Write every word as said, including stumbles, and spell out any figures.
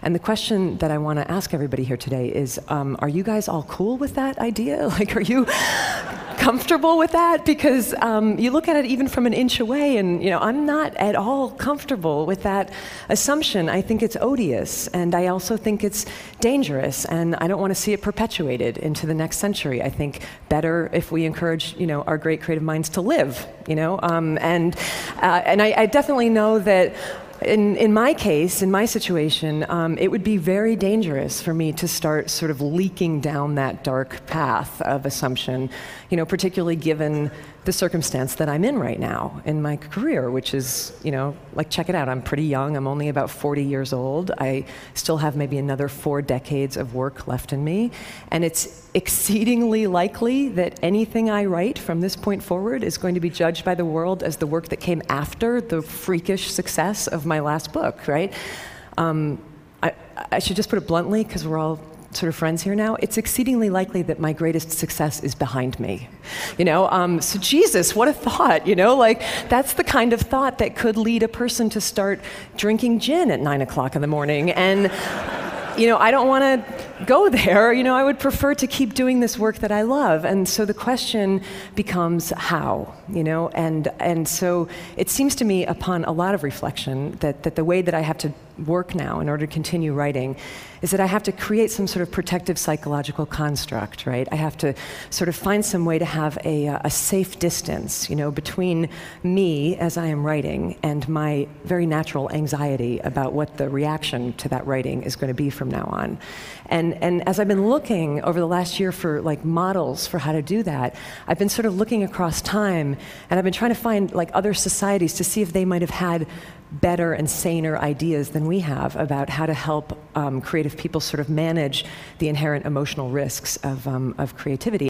And the question that I want to ask everybody here today is, um, are you guys all cool with that idea? Like, are you comfortable with that? Because um, you look at it even from an inch away, and you know, I'm not at all comfortable with that assumption. I think it's odious, and I also think it's dangerous, and I don't want to see it perpetuated into the next century. I think better if we encourage, you know, our great creative minds to live, you know, um, and uh, and I, I definitely know that. In, in my case, in my situation, um, it would be very dangerous for me to start sort of leaking down that dark path of assumption, you know, particularly given the circumstance that I'm in right now in my career, which is, you know, like, check it out, I'm pretty young, I'm only about forty years old, I still have maybe another four decades of work left in me, and it's exceedingly likely that anything I write from this point forward is going to be judged by the world as the work that came after the freakish success of my last book, right? Um, I, I should just put it bluntly, because we're all sort of friends here now, it's exceedingly likely that my greatest success is behind me. You know, um, so Jesus, what a thought, you know, like, that's the kind of thought that could lead a person to start drinking gin at nine o'clock in the morning. And you know, I don't want to go there. You know, I would prefer to keep doing this work that I love. And so the question becomes how, you know, and and so it seems to me, upon a lot of reflection, that, that the way that I have to work now in order to continue writing is that I have to create some sort of protective psychological construct, right? I have to sort of find some way to have a, a safe distance, you know, between me as I am writing and my very natural anxiety about what the reaction to that writing is going to be from now on. And, and as I've been looking over the last year for like models for how to do that, I've been sort of looking across time, and I've been trying to find like other societies to see if they might have had better and saner ideas than we have about how to help um, creative people sort of manage the inherent emotional risks of, um, of creativity.